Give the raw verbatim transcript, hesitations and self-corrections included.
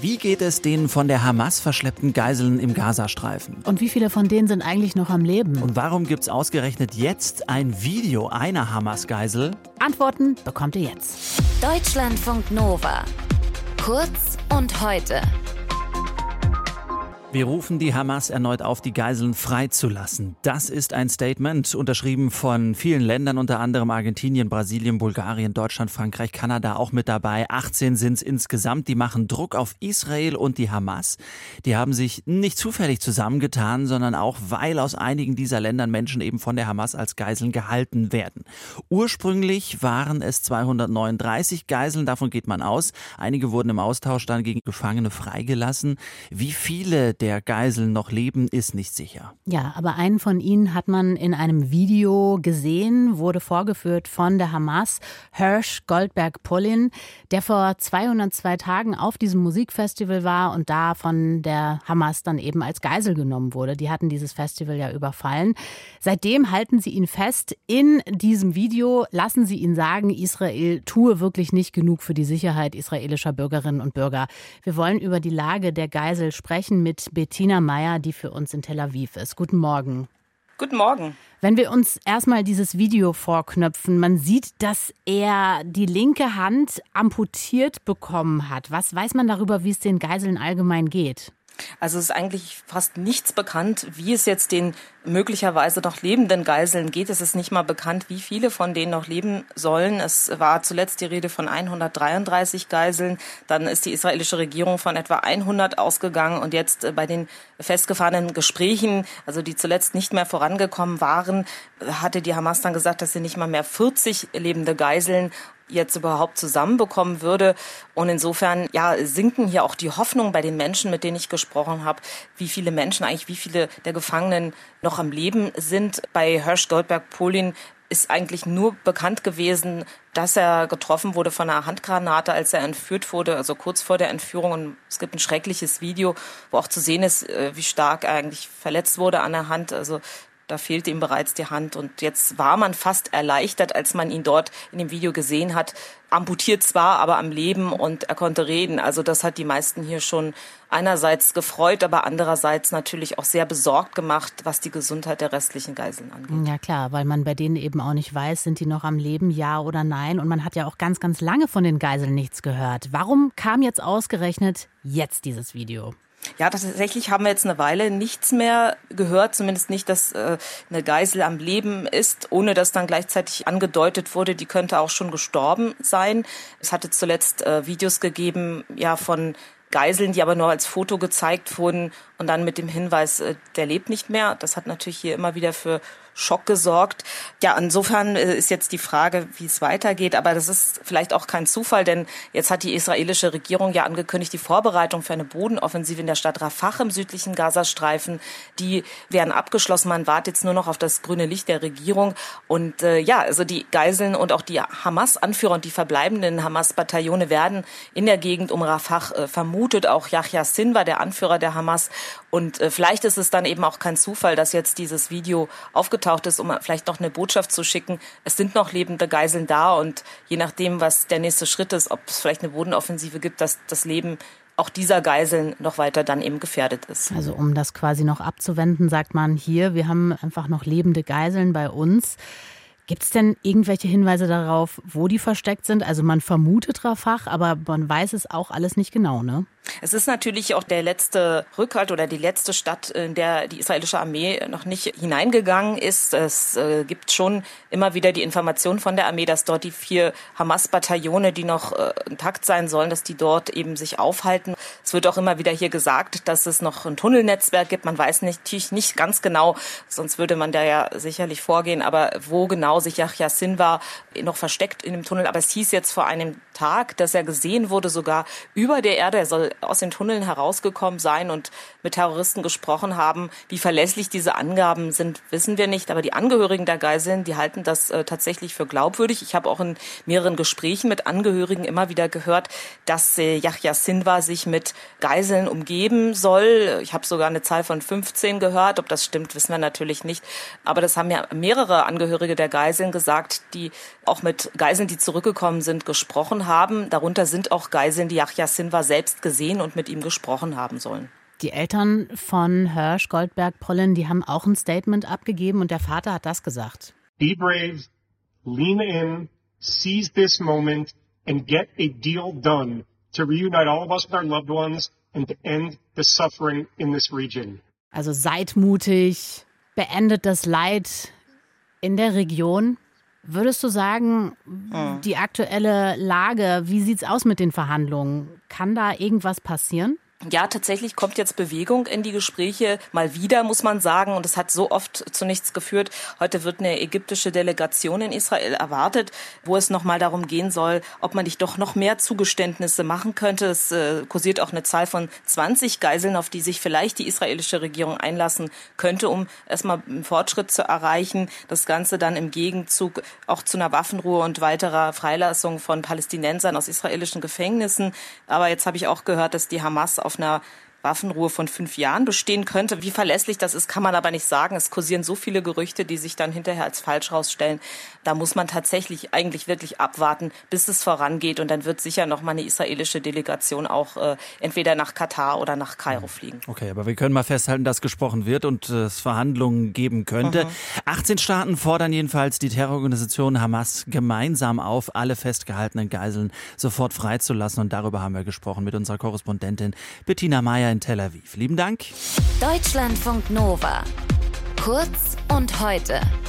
Wie geht es den von der Hamas verschleppten Geiseln im Gazastreifen? Und wie viele von denen sind eigentlich noch am Leben? Und warum gibt's ausgerechnet jetzt ein Video einer Hamas-Geisel? Antworten bekommt ihr jetzt. Deutschlandfunk Nova. Kurz und heute. Wir rufen die Hamas erneut auf, die Geiseln freizulassen. Das ist ein Statement, unterschrieben von vielen Ländern, unter anderem Argentinien, Brasilien, Bulgarien, Deutschland, Frankreich, Kanada auch mit dabei. achtzehn sind es insgesamt. Die machen Druck auf Israel und die Hamas. Die haben sich nicht zufällig zusammengetan, sondern auch, weil aus einigen dieser Ländern Menschen eben von der Hamas als Geiseln gehalten werden. Ursprünglich waren es zweihundertneununddreißig Geiseln, davon geht man aus. Einige wurden im Austausch dann gegen Gefangene freigelassen. Wie viele der Geiseln noch leben, ist nicht sicher. Ja, aber einen von ihnen hat man in einem Video gesehen, wurde vorgeführt von der Hamas, Hersh Goldberg-Polin, der vor zweihundertzwei Tagen auf diesem Musikfestival war und da von der Hamas dann eben als Geisel genommen wurde. Die hatten dieses Festival ja überfallen. Seitdem halten sie ihn fest. In diesem Video lassen sie ihn sagen, Israel tue wirklich nicht genug für die Sicherheit israelischer Bürgerinnen und Bürger. Wir wollen über die Lage der Geisel sprechen mit Bettina Meyer, die für uns in Tel Aviv ist. Guten Morgen. Guten Morgen. Wenn wir uns erstmal dieses Video vorknöpfen, man sieht, dass er die linke Hand amputiert bekommen hat. Was weiß man darüber, wie es den Geiseln allgemein geht? Also es ist eigentlich fast nichts bekannt, wie es jetzt den möglicherweise noch lebenden Geiseln geht. Es ist nicht mal bekannt, wie viele von denen noch leben sollen. Es war zuletzt die Rede von hundertdreiunddreißig Geiseln. Dann ist die israelische Regierung von etwa hundert ausgegangen. Und jetzt bei den festgefahrenen Gesprächen, also die zuletzt nicht mehr vorangekommen waren, hatte die Hamas dann gesagt, dass sie nicht mal mehr vierzig lebende Geiseln jetzt überhaupt zusammenbekommen würde. Und insofern ja, sinken hier auch die Hoffnungen bei den Menschen, mit denen ich gesprochen habe, wie viele Menschen eigentlich, wie viele der Gefangenen noch am Leben sind. Bei Hersh Goldberg-Polin ist eigentlich nur bekannt gewesen, dass er getroffen wurde von einer Handgranate, als er entführt wurde, also kurz vor der Entführung. Und es gibt ein schreckliches Video, wo auch zu sehen ist, wie stark er eigentlich verletzt wurde an der Hand. Also da fehlte ihm bereits die Hand und jetzt war man fast erleichtert, als man ihn dort in dem Video gesehen hat. Amputiert zwar, aber am Leben und er konnte reden. Also das hat die meisten hier schon einerseits gefreut, aber andererseits natürlich auch sehr besorgt gemacht, was die Gesundheit der restlichen Geiseln angeht. Ja klar, weil man bei denen eben auch nicht weiß, sind die noch am Leben, ja oder nein. Und man hat ja auch ganz, ganz lange von den Geiseln nichts gehört. Warum kam jetzt ausgerechnet jetzt dieses Video? Ja, tatsächlich haben wir jetzt eine Weile nichts mehr gehört, zumindest nicht, dass äh, eine Geisel am Leben ist, ohne dass dann gleichzeitig angedeutet wurde, die könnte auch schon gestorben sein. Es hatte zuletzt äh, Videos gegeben, ja, von Geiseln, die aber nur als Foto gezeigt wurden und dann mit dem Hinweis, äh, der lebt nicht mehr. Das hat natürlich hier immer wieder für Schock gesorgt. Ja, insofern ist jetzt die Frage, wie es weitergeht. Aber das ist vielleicht auch kein Zufall, denn jetzt hat die israelische Regierung ja angekündigt, die Vorbereitung für eine Bodenoffensive in der Stadt Rafah im südlichen Gazastreifen, die werden abgeschlossen. Man wartet jetzt nur noch auf das grüne Licht der Regierung. Und äh, ja, also die Geiseln und auch die Hamas-Anführer und die verbleibenden Hamas-Bataillone werden in der Gegend um Rafah äh, vermutet. Auch Yahya Sinwar, der Anführer der Hamas. Und äh, vielleicht ist es dann eben auch kein Zufall, dass jetzt dieses Video aufgetaucht ist, um vielleicht noch eine Botschaft zu schicken. Es sind noch lebende Geiseln da und je nachdem, was der nächste Schritt ist, ob es vielleicht eine Bodenoffensive gibt, dass das Leben auch dieser Geiseln noch weiter dann eben gefährdet ist. Also um das quasi noch abzuwenden, sagt man hier, wir haben einfach noch lebende Geiseln bei uns. Gibt es denn irgendwelche Hinweise darauf, wo die versteckt sind? Also man vermutet Rafah, aber man weiß es auch alles nicht genau, ne? Es ist natürlich auch der letzte Rückhalt oder die letzte Stadt, in der die israelische Armee noch nicht hineingegangen ist. Es äh, gibt schon immer wieder die Information von der Armee, dass dort die vier Hamas-Bataillone, die noch äh, intakt sein sollen, dass die dort eben sich aufhalten. Es wird auch immer wieder hier gesagt, dass es noch ein Tunnelnetzwerk gibt. Man weiß natürlich nicht ganz genau, sonst würde man da ja sicherlich vorgehen, aber wo genau sich Yahya Sinwar noch versteckt in dem Tunnel. Aber es hieß jetzt vor einem Tag, dass er gesehen wurde, sogar über der Erde. Er soll aus den Tunneln herausgekommen sein und mit Terroristen gesprochen haben. Wie verlässlich diese Angaben sind, wissen wir nicht. Aber die Angehörigen der Geiseln, die halten das äh, tatsächlich für glaubwürdig. Ich habe auch in mehreren Gesprächen mit Angehörigen immer wieder gehört, dass äh, Yahya Sinwar sich mit Geiseln umgeben soll. Ich habe sogar eine Zahl von fünfzehn gehört. Ob das stimmt, wissen wir natürlich nicht. Aber das haben ja mehrere Angehörige der Geiseln Geiseln gesagt, die auch mit Geiseln, die zurückgekommen sind, gesprochen haben. Darunter sind auch Geiseln, die Yahya Sinwar selbst gesehen und mit ihm gesprochen haben sollen. Die Eltern von Hersh Goldberg Pollen, die haben auch ein Statement abgegeben und der Vater hat das gesagt. Be brave, lean in, seize this moment and get a deal done to reunite all of us with our loved ones and to end the suffering in this region. Also seid mutig, beendet das Leid in der Region. Würdest du sagen, die aktuelle Lage, wie sieht's aus mit den Verhandlungen? Kann da irgendwas passieren? Ja, tatsächlich kommt jetzt Bewegung in die Gespräche. Mal wieder, muss man sagen. Und es hat so oft zu nichts geführt. Heute wird eine ägyptische Delegation in Israel erwartet, wo es nochmal darum gehen soll, ob man nicht doch noch mehr Zugeständnisse machen könnte. Es äh, kursiert auch eine Zahl von zwanzig Geiseln, auf die sich vielleicht die israelische Regierung einlassen könnte, um erstmal einen Fortschritt zu erreichen. Das Ganze dann im Gegenzug auch zu einer Waffenruhe und weiterer Freilassung von Palästinensern aus israelischen Gefängnissen. Aber jetzt habe ich auch gehört, dass die Hamas auf einer Waffenruhe von fünf Jahren bestehen könnte. Wie verlässlich das ist, kann man aber nicht sagen. Es kursieren so viele Gerüchte, die sich dann hinterher als falsch rausstellen. Da muss man tatsächlich eigentlich wirklich abwarten, bis es vorangeht. Und dann wird sicher noch mal eine israelische Delegation auch äh, entweder nach Katar oder nach Kairo fliegen. Okay, aber wir können mal festhalten, dass gesprochen wird und äh, es Verhandlungen geben könnte. Mhm. achtzehn Staaten fordern jedenfalls die Terrororganisation Hamas gemeinsam auf, alle festgehaltenen Geiseln sofort freizulassen. Und darüber haben wir gesprochen mit unserer Korrespondentin Bettina Meyer in Tel Aviv. Lieben Dank. Deutschlandfunk Nova. Kurz und heute.